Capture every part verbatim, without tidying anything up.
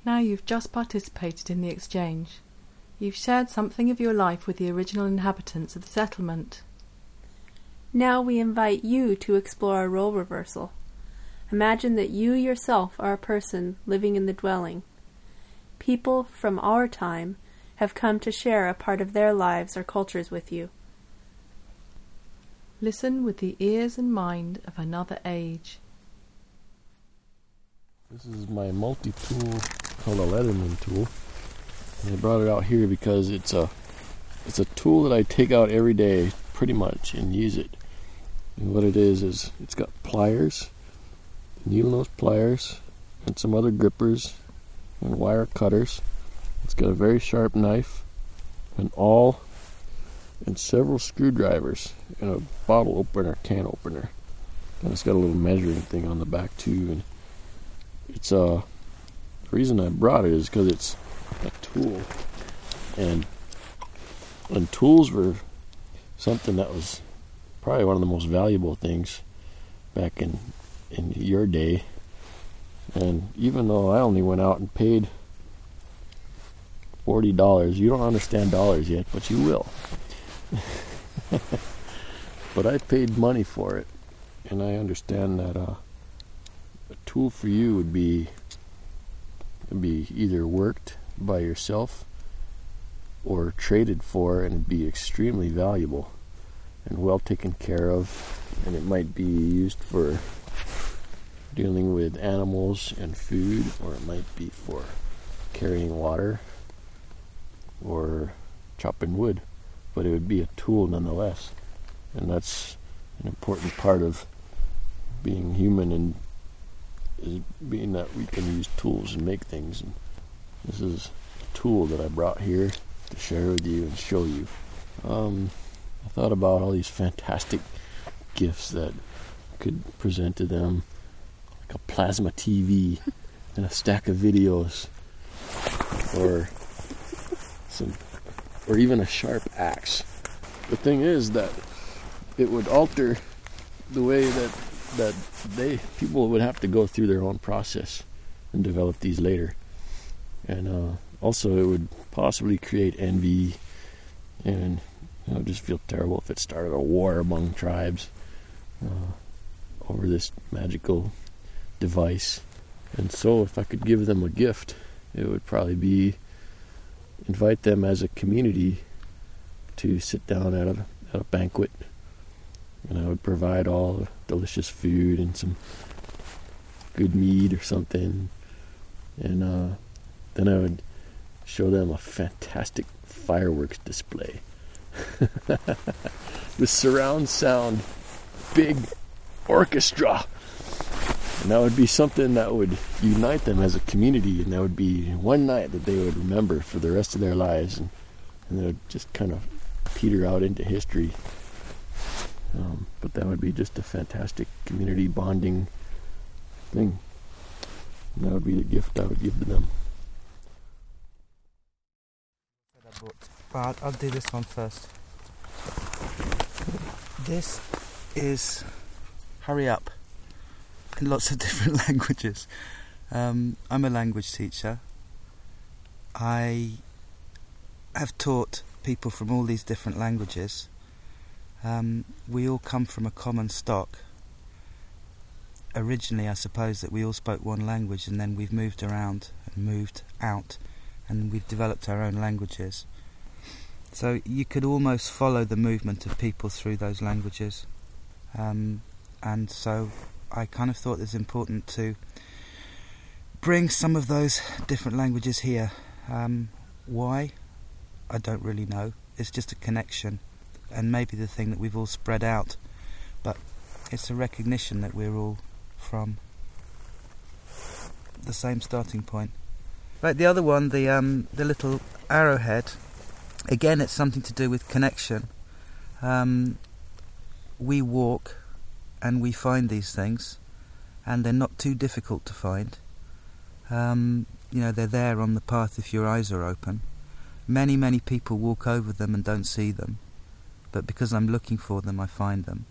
Now you've just participated in the exchange. You've shared something of your life with the original inhabitants of the settlement. Now we invite you to explore a role reversal. Imagine that you yourself are a person living in the dwelling. People from our time have come to share a part of their lives or cultures with you. Listen with the ears and mind of another age. This is my multi-tool called a Leatherman tool. And I brought it out here because it's a it's a tool that I take out every day pretty much and use it. And what it is is it's got pliers, needle nose pliers, and some other grippers and wire cutters. It's got a very sharp knife, an awl, and several screwdrivers and a bottle opener, can opener. And it's got a little measuring thing on the back too. And it's uh the reason I brought it is because it's a tool, and and tools were something that was probably one of the most valuable things back in in your day. And even though I only went out and paid forty dollars, you don't understand dollars yet, but you will. But I paid money for it, and I understand that uh, a tool for you would be would be either worked by yourself or traded for, and it'd be extremely valuable and well taken care of, and it might be used for dealing with animals and food, or it might be for carrying water or chopping wood, but it would be a tool nonetheless. And that's an important part of being human, and is being that we can use tools and make things. And this is a tool that I brought here to share with you and show you. Um, I thought about all these fantastic gifts that I could present to them, like a plasma T V and a stack of videos, or some, or even a sharp axe. The thing is that it would alter the way that that they people would have to go through their own process and develop these later. And uh, also it would possibly create envy, and you know, just feel terrible if it started a war among tribes uh, over this magical device. And so if I could give them a gift, it would probably be invite them as a community to sit down at a, at a banquet, and I would provide all the delicious food and some good meat or something, and uh, then I would show them a fantastic fireworks display with surround sound, big orchestra, and that would be something that would unite them as a community, and that would be one night that they would remember for the rest of their lives, and, and they would just kind of peter out into history. Um, but that would be just a fantastic community bonding thing. And that would be the gift I would give to them. But I'll do this one first. This is Hurry Up in lots of different languages. Um, I'm a language teacher. I have taught people from all these different languages. Um, we all come from a common stock. Originally, I suppose that we all spoke one language, and then we've moved around and moved out, and we've developed our own languages. So you could almost follow the movement of people through those languages. Um, and so I kind of thought it was important to bring some of those different languages here. Um, why? I don't really know. It's just a connection, and maybe the thing that we've all spread out, but it's a recognition that we're all from the same starting point. Right, the other one, the um, the little arrowhead, again, it's something to do with connection. Um, we walk and we find these things, and they're not too difficult to find. Um, you know, they're there on the path if your eyes are open. Many, many people walk over them and don't see them, but because I'm looking for them, I find them.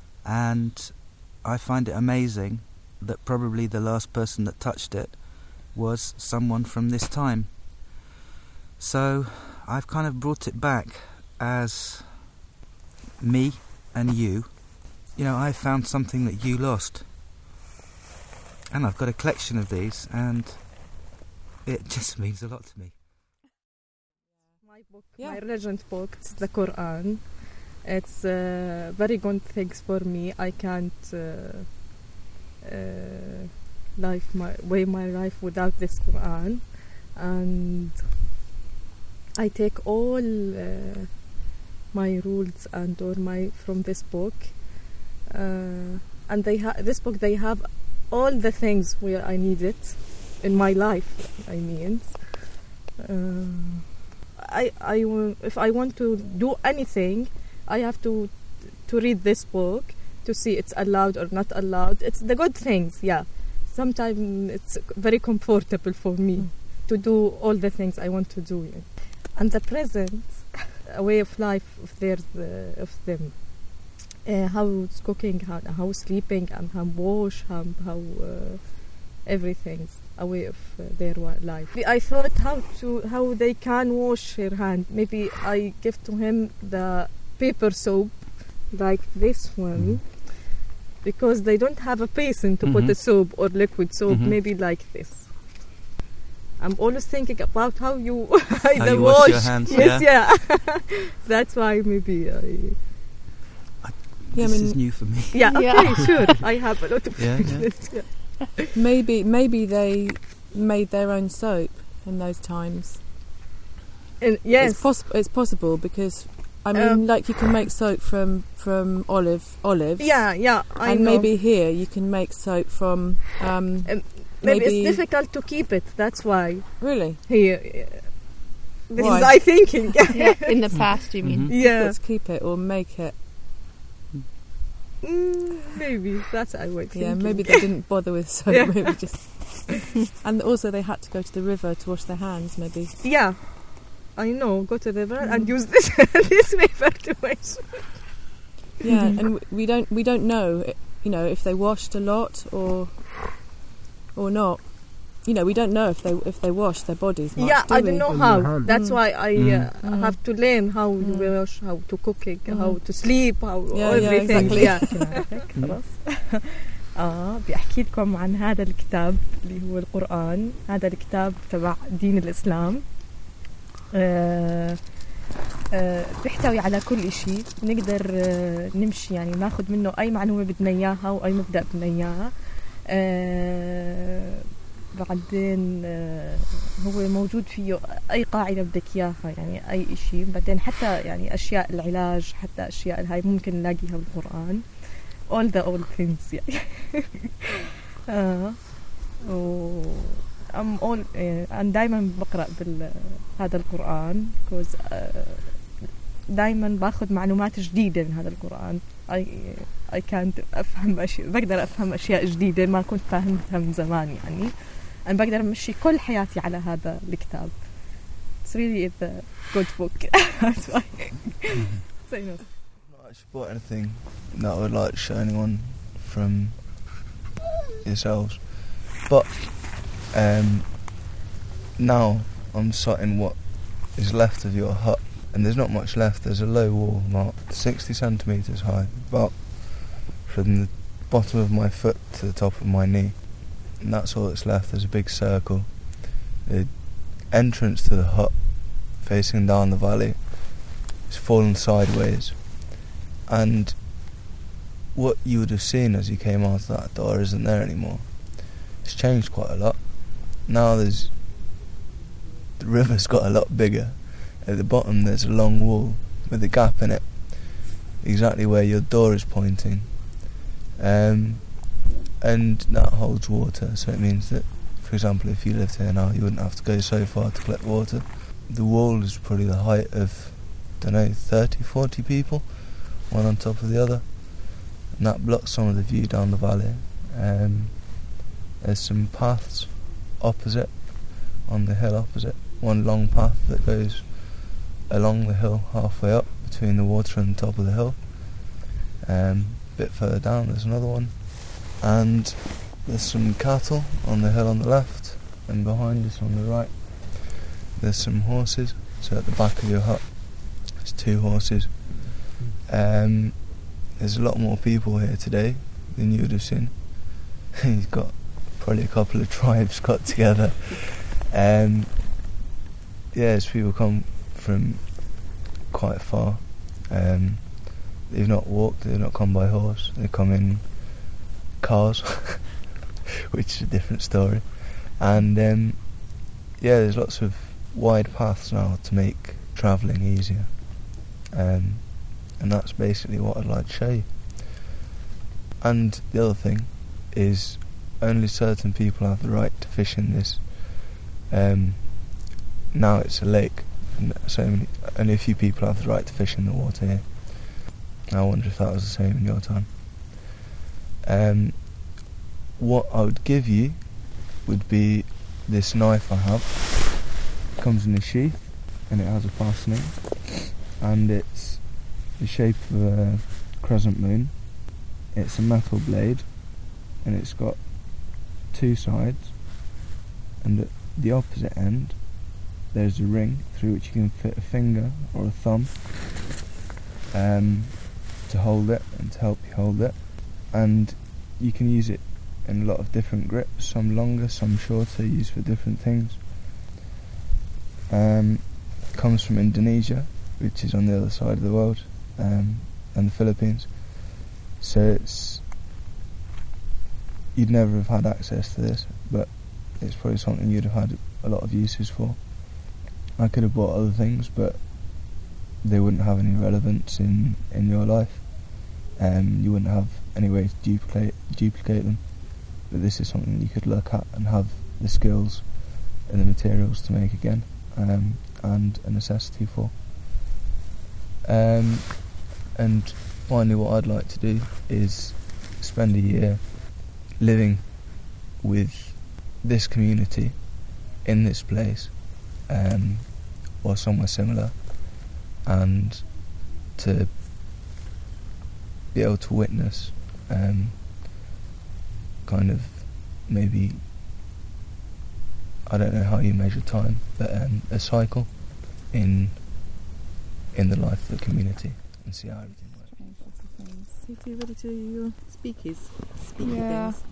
And I find it amazing that probably the last person that touched it was someone from this time. So I've kind of brought it back as me and you. You know, I found something that you lost. And I've got a collection of these, and it just means a lot to me. My book, Yeah. my legend book, it's the Quran. It's uh, very good things for me. I can't uh, uh, life my way my life without this Quran, and I take all uh, my rules and or my from this book. Uh, and they ha- this book they have all the things where I need it in my life. I mean, uh, I I will, if I want to do anything, I have to to read this book to see it's allowed or not allowed. It's the good things, yeah. Sometimes it's very comfortable for me mm. to do all the things I want to do. Yeah. And the present, a way of life of theirs, uh, of them. Uh, how cooking, how, how sleeping, and how wash, how, how uh, everything, a way of uh, their life. I thought how to how they can wash their hand. Maybe I give to him the paper soap, like this one, because they don't have a basin to mm-hmm. put the soap or liquid soap. Mm-hmm. Maybe like this. I'm always thinking about how you how you wash. wash your hands. Yes, yeah. yeah. That's why maybe I. Yeah, this I mean, is new for me. Yeah, okay, Yeah. sure. I have a lot of Yeah, experience. yeah. Yeah. maybe maybe they made their own soap in those times. And yes, It's possible. It's possible because I mean, Um, like you can make soap from from olive olives. yeah, yeah. I and know. maybe here you can make soap from. Um, Um, maybe maybe, it's difficult to keep it. That's why really. here. Uh, this Why? is I thinking. Yeah, in the past, you mean? Mhm. Yeah. Let's keep it or make it. Mm, maybe that's I would think. Yeah, maybe they didn't bother with soap. Yeah. Maybe just. And also they had to go to the river to wash their hands. Maybe. Yeah, I know. Go to the river and Mm. use this this paper to wash. Yeah, and w- we don't we don't know, you know, if they washed a lot or or not. You know, we don't know if they if they wash their bodies much. Yeah, do I we? don't know On how. your hand. That's Mm. why I Mm. uh, Mm. have to learn how you Mm. wash, how to cooking, Mm. how to sleep, how Yeah, yeah, everything. exactly. Yeah. خلاص. اه بيحكي لكم عن هذا الكتاب اللي هو القرآن. هذا الكتاب تبع دين الإسلام. آه آه بيحتوي على كل إشي. نقدر آه نمشي يعني ناخد منه أي معلومة بدنا إياها وأي مبدأ بدنا إياها. آه بعدين آه هو موجود فيه أي قاعدة بدك إياها يعني أي إشي. بعدين حتى يعني أشياء العلاج حتى أشياء الهاي ممكن نلاقيها بالقرآن. all the old things يعني. آه و I'm all آه أنا دايما بقرأ بهذا القرآن because آه دايما باخذ معلومات جديدة من هذا القرآن. I I can't أفهم أشياء بقدر أفهم أشياء جديدة ما كنت فاهمتها من زمان يعني. أنا بقدر أمشي كل حياتي على هذا الكتاب. It's really a good book. That's why. So, you know. Not actually bought anything that I would like to show anyone from yourselves, but um, now I'm sighting what is left of your hut, and there's not much left. There's a low wall, about sixty centimetres high, about from the bottom of my foot to the top of my knee, and that's all that's left. There's a big circle. The entrance to the hut, facing down the valley, is fallen sideways, and what you would have seen as you came out of that door isn't there anymore. It's changed quite a lot. Now there's the river's got a lot bigger. At the bottom there's a long wall with a gap in it, exactly where your door is pointing, um, and that holds water. So it means that, for example, if you lived here now, you wouldn't have to go so far to collect water. The wall is probably the height of, I don't know, thirty, forty people, one on top of the other, and that blocks some of the view down the valley. Um, there's some paths opposite, on the hill opposite, one long path that goes along the hill halfway up between the water and the top of the hill. Um, a bit further down there's another one, and there's some cattle on the hill on the left, and behind us on the right there's some horses. So at the back of your hut there's two horses. Um, there's a lot more people here today than you would have seen. He's got probably a couple of tribes got together. Um, yeah, as people come from quite far. Um, they've not walked, they've not come by horse, they come in cars, which is a different story. And um, yeah, there's lots of wide paths now to make travelling easier. Um, and that's basically what I'd like to show you. And the other thing is only certain people have the right to fish in this. Um, now it's a lake, and so many, only a few people have the right to fish in the water here. I wonder if that was the same in your time. Um, what I would give you would be this knife I have. It comes in a sheath and it has a fastening, and it's the shape of a crescent moon. It's a metal blade and it's got two sides, and at the opposite end there's a ring through which you can fit a finger or a thumb um, to hold it and to help you hold it. And you can use it in a lot of different grips, some longer, some shorter, used for different things. Um, comes from Indonesia, which is on the other side of the world, um, and the Philippines. So it's, you'd never have had access to this, but it's probably something you'd have had a lot of uses for. I could have bought other things, but they wouldn't have any relevance in, in your life. Um, you wouldn't have any way to duplicate duplicate them. But this is something you could look at and have the skills and the materials to make again, um, and a necessity for. Um, and finally, what I'd like to do is spend a year living with this community in this place, um, or somewhere similar, and to be able to witness um, kind of maybe, I don't know how you measure time, but um, a cycle in in the life of the community, and see how everything works. You do ready to do your speakies, speaky Yeah. things.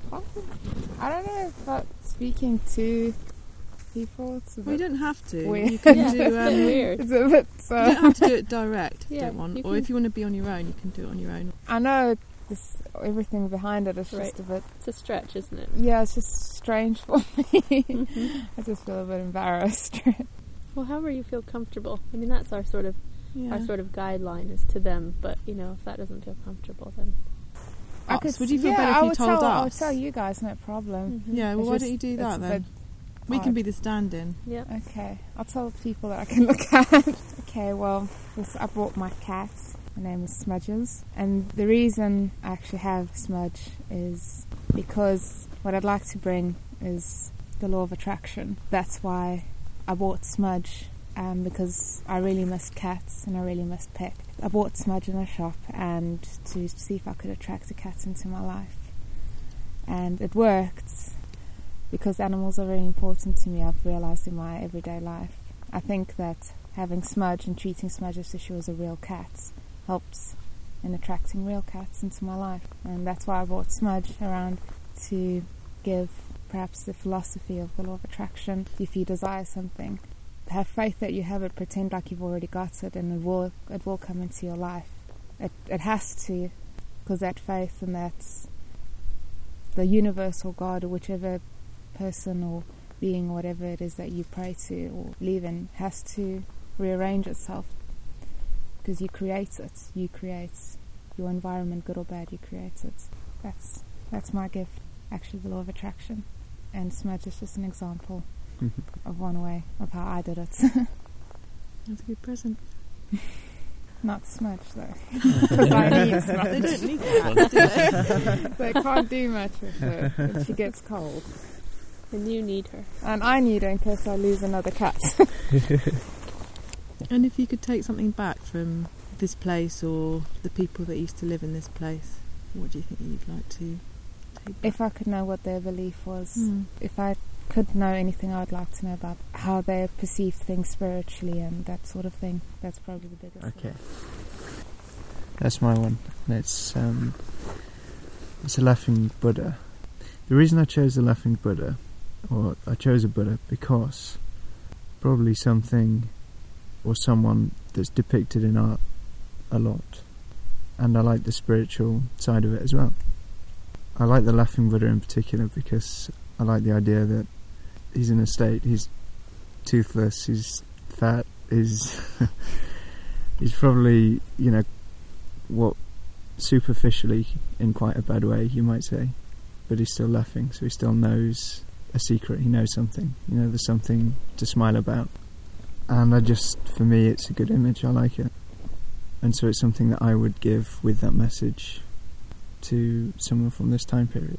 I don't know if that's speaking to people. It's a Well, you bit don't have to. weird. You can Yeah, do. it's a Um, bit weird. It's a bit. You Uh, don't have to do it direct if you Yeah, don't want, you or can- if you want to be on your own, you can do it on your own. I know this. Everything behind it is Right. just a bit. It's a stretch, isn't it? Yeah, it's just strange for me. Mhm. I just feel a bit embarrassed. Well, however you feel comfortable. I mean, that's our sort of Yeah. our sort of guideline is to them. But you know, if that doesn't feel comfortable, then I Us. Would you feel yeah, better if I you would told tell, I would us? tell you guys, no problem. Mhm. Yeah. Well, It's why just- don't you do it's that a then? bit We can odd. be the stand-in. yeah. Okay, I'll tell the people that I can look at. Okay, well, this, I brought my cats. Her name is Smudges, and the reason I actually have Smudge is because what I'd like to bring is the law of attraction. That's why I bought Smudge, um, because I really missed cats and I really missed pets. I bought Smudge in a shop and to see if I could attract a cat into my life, and it worked. Because animals are very important to me, I've realised in my everyday life. I think that having Smudge and treating Smudge as if she was a real cat helps in attracting real cats into my life. And that's why I brought Smudge around, to give perhaps the philosophy of the law of attraction. If you desire something, have faith that you have it, pretend like you've already got it, and it will, it will come into your life. It, it has to, because that faith and that's the universe or God or whichever person or being or whatever it is that you pray to or believe in has to rearrange itself, because you create it. You create your environment, good or bad. You create it. That's that's my gift, actually, the law of attraction. And Smudge is just an example of one way of how I did it. That's a good present. Not Smudge though, because I need Smudge. They don't need that, do they? They can't do much with her when she gets cold. And you need her. And I need her in case I lose another cat. And if you could take something back from this place or the people that used to live in this place, what do you think you'd like to take back? If I could know what their belief was, Hmm. if I could know anything, I would like to know about how they perceive things spiritually and that sort of thing. That's probably the biggest Okay. thing. That's my one. And It's um, it's a laughing Buddha. The reason I chose the laughing Buddha, or I chose a Buddha, because probably something or someone that's depicted in art a lot, and I like the spiritual side of it as well. I like the laughing Buddha in particular because I like the idea that he's in a state, he's toothless, he's fat, he's he's probably, you know, what superficially, in quite a bad way, you might say, but he's still laughing, so he still knows a secret, he knows something, you know, there's something to smile about. And I just, for me, it's a good image, I like it. And so it's something that I would give with that message to someone from this time period.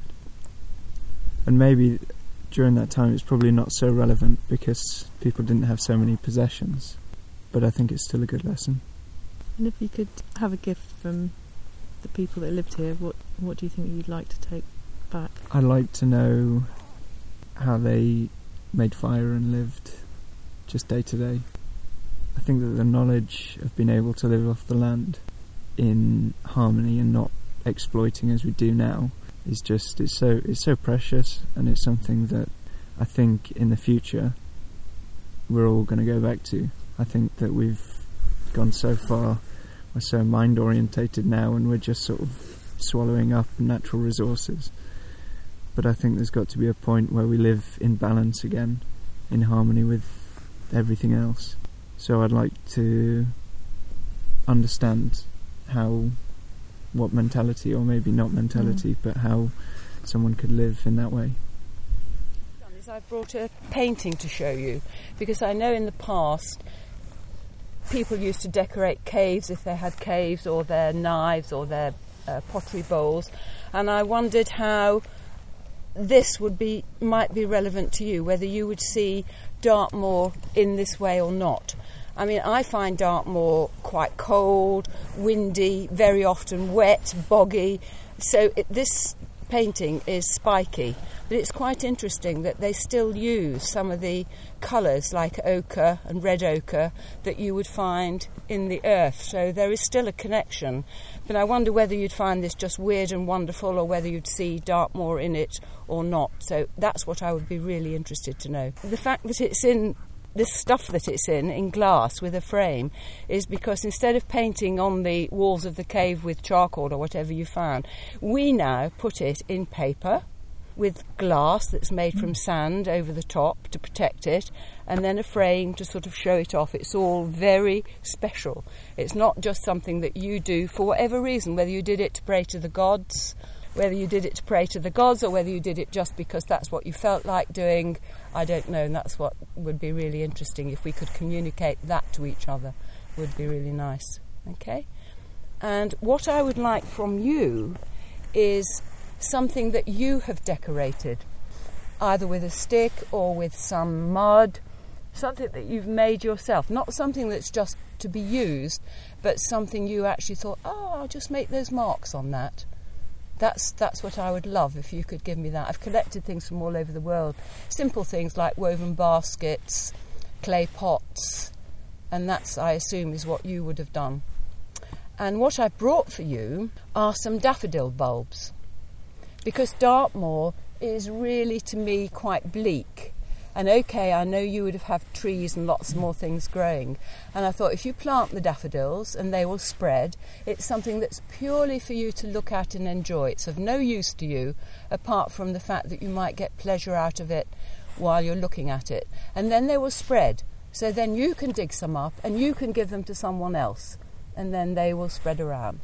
And maybe during that time it's probably not so relevant because people didn't have so many possessions, but I think it's still a good lesson. And if you could have a gift from the people that lived here, what what do you think you'd like to take back? I'd like to know how they made fire and lived just day to day. I think that the knowledge of being able to live off the land in harmony and not exploiting as we do now is just, it's so it's so precious, and it's something that I think in the future we're all going to go back to. I think that we've gone so far, we're so mind orientated now, and we're just sort of swallowing up natural resources. But I think there's got to be a point where we live in balance again, in harmony with everything else. So I'd like to understand how, what mentality, or maybe not mentality, mm. but how someone could live in that way. I brought a painting to show you, because I know in the past people used to decorate caves if they had caves, or their knives, or their uh, pottery bowls, and I wondered how this would be might be relevant to you, whether you would see Dartmoor in this way or not. I mean, I find Dartmoor quite cold, windy, very often wet, boggy, so it, this painting is spiky, but it's quite interesting that they still use some of the colours like ochre and red ochre that you would find in the earth, so there is still a connection. But I wonder whether you'd find this just weird and wonderful, or whether you'd see Dartmoor in it or not. So that's what I would be really interested to know. The fact that it's in this stuff that it's in, in glass with a frame, is because instead of painting on the walls of the cave with charcoal or whatever you found, we now put it in paper with glass that's made from sand over the top to protect it, and then a frame to sort of show it off. It's all very special. It's not just something that you do for whatever reason, whether you did it to pray to the gods, whether you did it to pray to the gods, or whether you did it just because that's what you felt like doing, I don't know, and that's what would be really interesting. If we could communicate that to each other, would be really nice. Okay? And what I would like from you is something that you have decorated, either with a stick or with some mud, something that you've made yourself, not something that's just to be used, but something you actually thought, oh, I'll just make those marks on that. That's that's what I would love if you could give me that. I've collected things from all over the world, simple things like woven baskets, clay pots, and that's, I assume, is what you would have done. And what I brought for you are some daffodil bulbs, because Dartmoor is really, to me, quite bleak. And okay, I know you would have had trees and lots more things growing. And I thought, if you plant the daffodils and they will spread, it's something that's purely for you to look at and enjoy. It's of no use to you, apart from the fact that you might get pleasure out of it while you're looking at it. And then they will spread. So then you can dig some up and you can give them to someone else. And then they will spread around.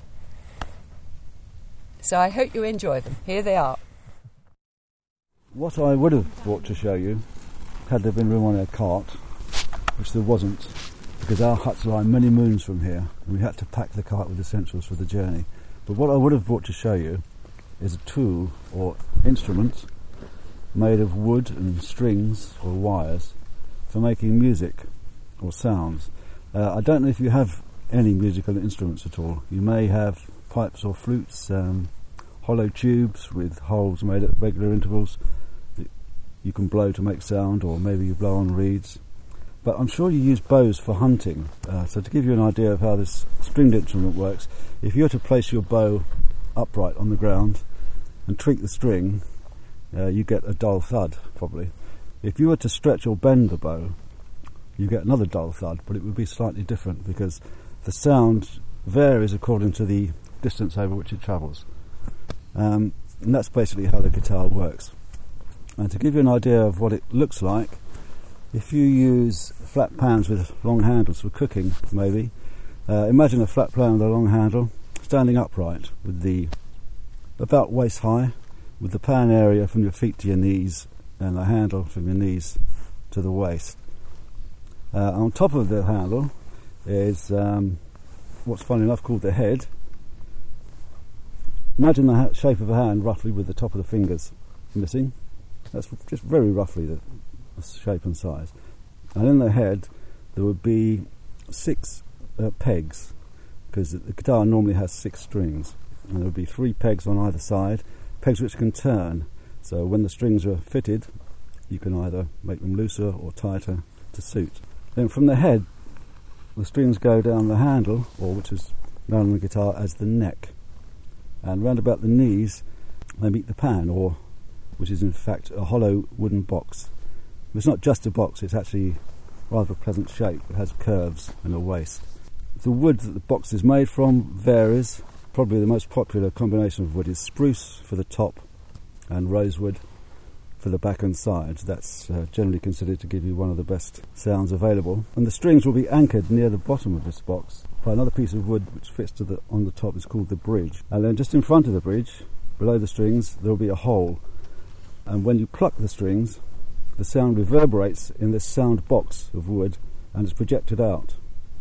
So I hope you enjoy them. Here they are. What I would have brought to show you, had there been room on a cart, which there wasn't, because our huts lie many moons from here, and we had to pack the cart with essentials for the journey. But what I would have brought to show you is a tool or instrument made of wood and strings or wires for making music or sounds. Uh, I don't know if you have any musical instruments at all. You may have pipes or flutes, um, hollow tubes with holes made at regular intervals. you can blow to make sound, or maybe you blow on reeds. But I'm sure you use bows for hunting. Uh, so to give you an idea of how this stringed instrument works, if you were to place your bow upright on the ground and tweak the string, uh, you get a dull thud, probably. If you were to stretch or bend the bow, you get another dull thud, but it would be slightly different because the sound varies according to the distance over which it travels. Um, and that's basically how the guitar works. And to give you an idea of what it looks like, if you use flat pans with long handles for cooking, maybe, uh, imagine a flat pan with a long handle standing upright with the about waist high, with the pan area from your feet to your knees and the handle from your knees to the waist. Uh, on top of the handle is um, what's funny enough called the head. Imagine the ha- shape of a hand roughly with the top of the fingers missing. That's just very roughly the shape and size. And in the head there would be six uh, pegs, because the guitar normally has six strings, and there would be three pegs on either side, pegs which can turn, so when the strings are fitted you can either make them looser or tighter to suit. Then from the head the strings go down the handle, or which is known on the guitar as the neck, and round about the knees they meet the pan, or which is in fact a hollow wooden box. It's not just a box, it's actually rather a pleasant shape. It has curves and a waist. The wood that the box is made from varies. Probably the most popular combination of wood is spruce for the top and rosewood for the back and sides. That's uh, generally considered to give you one of the best sounds available. And the strings will be anchored near the bottom of this box by another piece of wood which fits to the, on the top. Is called the bridge. And then just in front of the bridge, below the strings, there will be a hole. And when you pluck the strings, the sound reverberates in this sound box of wood and is projected out.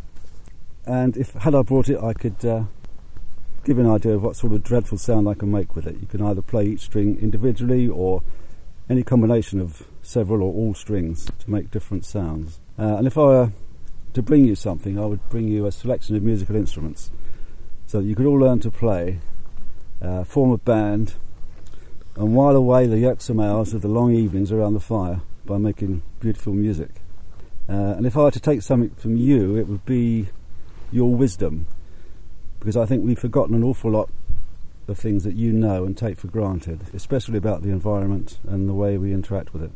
And if had I brought it, I could uh, give you an idea of what sort of dreadful sound I can make with it. You can either play each string individually or any combination of several or all strings to make different sounds. Uh, and if I were to bring you something, I would bring you a selection of musical instruments so that you could all learn to play, uh, form a band, and while away the irksome hours of the long evenings around the fire by making beautiful music. Uh, and if I were to take something from you, it would be your wisdom, because I think we've forgotten an awful lot of things that you know and take for granted, especially about the environment and the way we interact with it.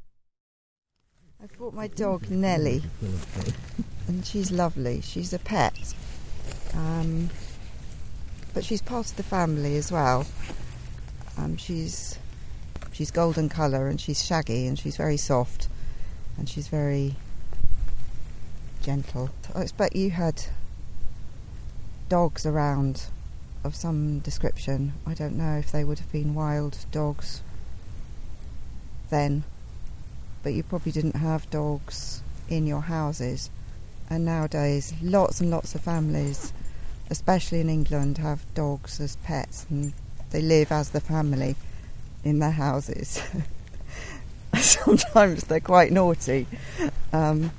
I've brought my dog Nellie, and she's lovely. She's a pet, um, but she's part of the family as well. Um, she's she's golden colour, and she's shaggy, and she's very soft, and she's very gentle. I expect you had dogs around of some description. I don't know if they would have been wild dogs then, but you probably didn't have dogs in your houses. And nowadays lots and lots of families, especially in England, have dogs as pets, and they live as the family in their houses. Sometimes they're quite naughty, um,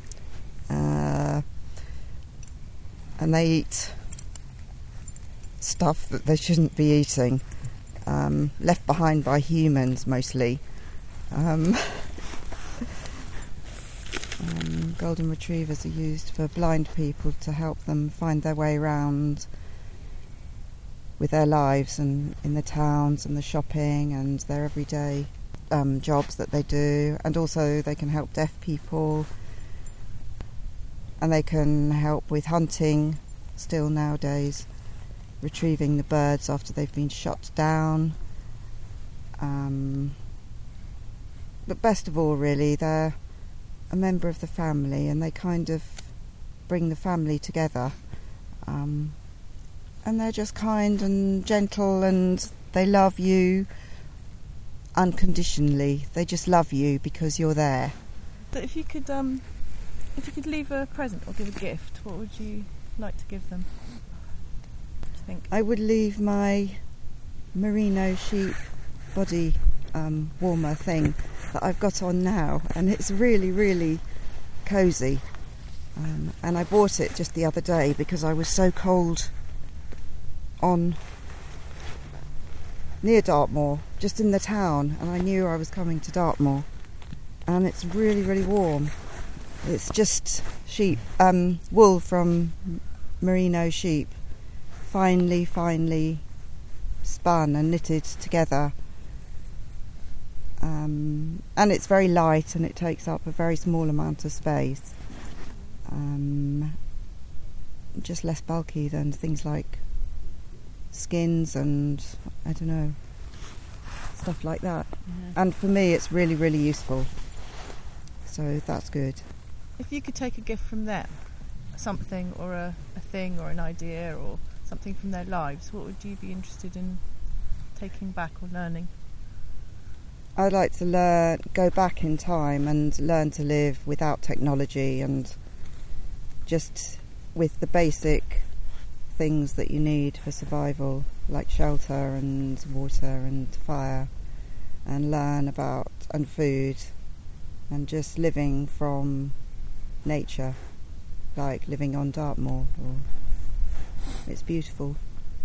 uh, and they eat stuff that they shouldn't be eating, um, left behind by humans mostly. Um, um, golden retrievers are used for blind people to help them find their way around with their lives and in the towns and the shopping and their everyday um, jobs that they do. And also they can help deaf people, and they can help with hunting still nowadays, retrieving the birds after they've been shot down. Um, but best of all, really, they're a member of the family, and they kind of bring the family together. Um, and they're just kind and gentle, and they love you unconditionally. They just love you because you're there. But if you could, um, if you could leave a present or give a gift, what would you like to give them? Think? I would leave my merino sheep body um, warmer thing that I've got on now, and it's really, really cosy. Um, and I bought it just the other day because I was so cold on near Dartmoor, just in the town, and I knew I was coming to Dartmoor. And it's really, really warm. It's just sheep, um, wool from merino sheep, finely, finely spun and knitted together. Um, and it's very light and it takes up a very small amount of space. Um, just less bulky than things like skins and, I don't know, stuff like that. Yeah. And for me it's really, really useful. So that's good. If you could take a gift from them, something or a, a thing or an idea or something from their lives, what would you be interested in taking back or learning? I'd like to learn, go back in time and learn to live without technology and just with the basic things that you need for survival, like shelter and water and fire, and learn about, and food, and just living from nature, like living on Dartmoor. Or, it's beautiful.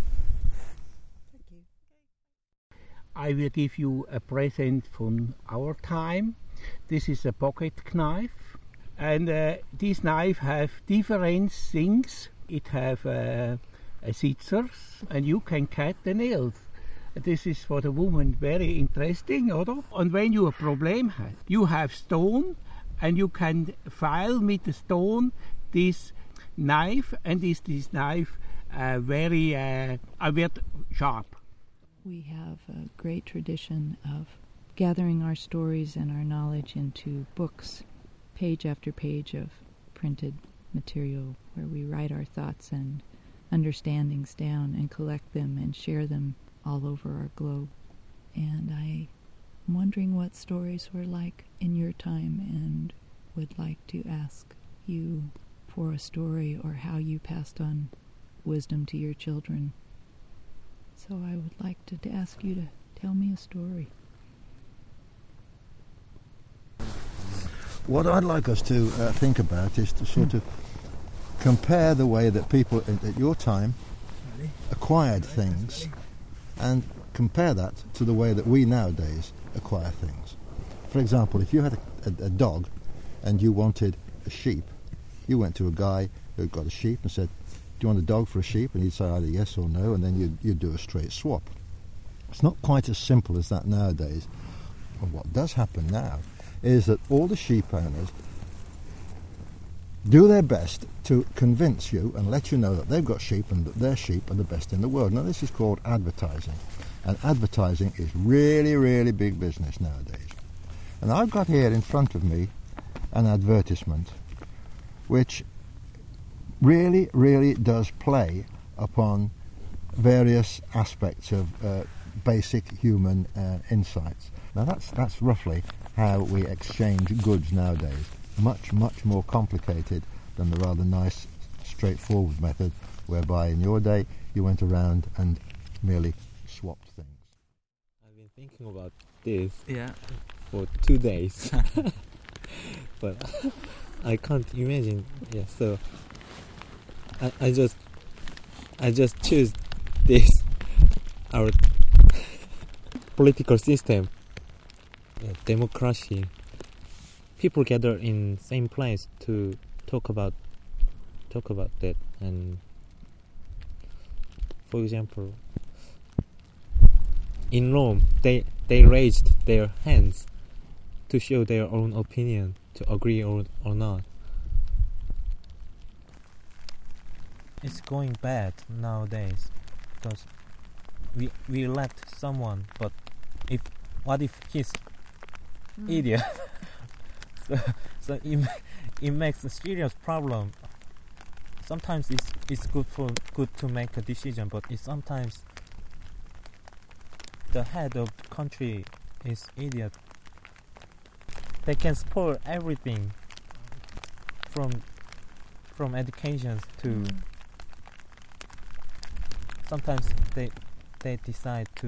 I will give you a present from our time. This is a pocket knife, and uh, this knife have different things. It have uh, a scissors, and you can cut the nails. This is for the woman very interesting, or? And when you a problem have, you have stone, and you can file with the stone this knife, and this this knife uh, very uh, very sharp. We have a great tradition of gathering our stories and our knowledge into books, page after page of printed material where we write our thoughts and understandings down and collect them and share them all over our globe. And I'm wondering what stories were like in your time and would like to ask you for a story or how you passed on wisdom to your children. So I would like to, to ask you to tell me a story. What I'd like us to uh, think about is to sort of compare the way that people at, at your time acquired things and compare that to the way that we nowadays acquire things. For example, if you had a, a, a dog and you wanted a sheep, you went to a guy who got a sheep and said, do you want a dog for a sheep? And he'd say either yes or no, and then you'd, you'd do a straight swap. It's not quite as simple as that nowadays. And what does happen now is that all the sheep owners do their best to convince you and let you know that they've got sheep and that their sheep are the best in the world. Now, this is called advertising. And advertising is really, really big business nowadays. And I've got here in front of me an advertisement which really, really does play upon various aspects of uh, basic human uh, insights. Now that's that's roughly how we exchange goods nowadays. Much, much more complicated than the rather nice, straightforward method whereby in your day you went around and merely swapped things. I've been thinking about this yeah. for two days, but I can't imagine. Yeah, so I, I just I just choose this our political system, uh, democracy. People gather in same place to talk about talk about that, and for example, in Rome, they they raised their hands to show their own opinion, to agree or or not. It's going bad nowadays because we we elect someone, but if what if he's mm. idiot? so so it, it makes a serious problem. Sometimes it's it's good for good to make a decision, but it's sometimes the head of country is idiot. They can spoil everything from from education to. Mm. Sometimes they they decide to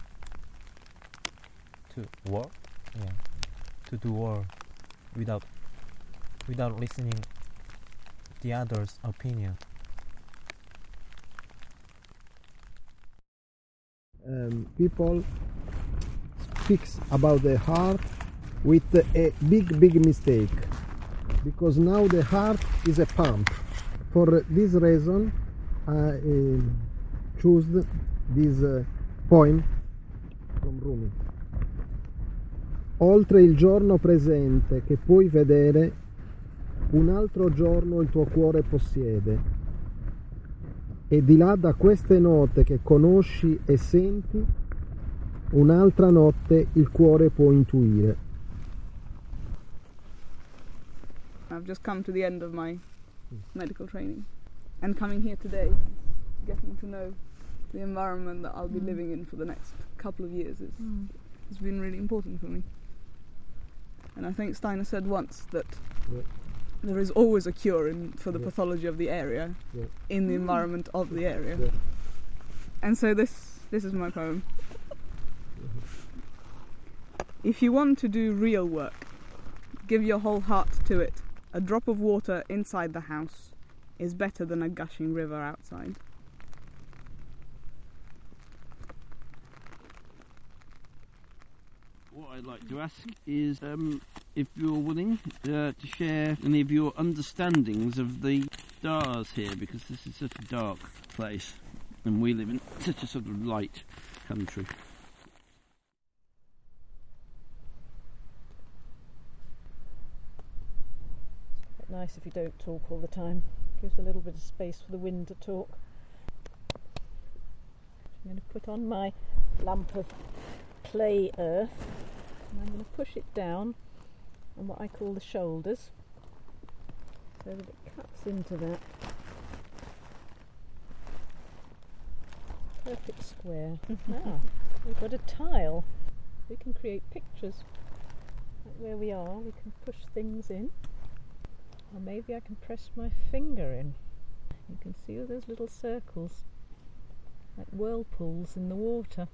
to war, yeah, to do war without without listening the other's opinion. Um, um, people speaks about the heart with a big, big mistake, because now the heart is a pump. For this reason, I uh, choose this uh, poem from Rumi. Oltre il giorno presente che puoi vedere, un altro giorno il tuo cuore possiede. E di là da queste note che conosci e senti, un'altra notte il cuore può intuire. I've just come to the end of my medical training, and coming here today, getting to know the environment that I'll be mm. living in for the next couple of years is, mm. has been really important for me. And I think Steiner said once that yeah. there is always a cure in, for the yeah. pathology of the area yeah. in the environment of the area. Yeah. And so this this is my poem. If you want to do real work, give your whole heart to it. A drop of water inside the house is better than a gushing river outside. What I'd like to ask is um, if you're willing uh, to share any of your understandings of the stars here, because this is such a dark place and we live in such a sort of light country. It's quite nice if you don't talk all the time. Gives a little bit of space for the wind to talk. I'm going to put on my lump of clay earth and I'm going to push it down on what I call the shoulders so that it cuts into that perfect square. Now we've got a tile. We can create pictures like where we are. We can push things in, or maybe I can press my finger in. You can see all those little circles like whirlpools in the water.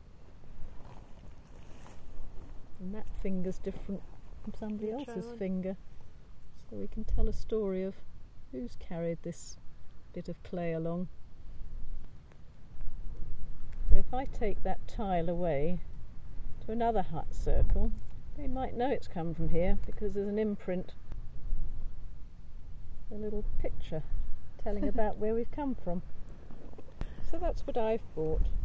And that finger's different from somebody else's finger. So we can tell a story of who's carried this bit of clay along. So if I take that tile away to another hut circle, they might know it's come from here because there's an imprint, a little picture telling about where we've come from. So that's what I've bought.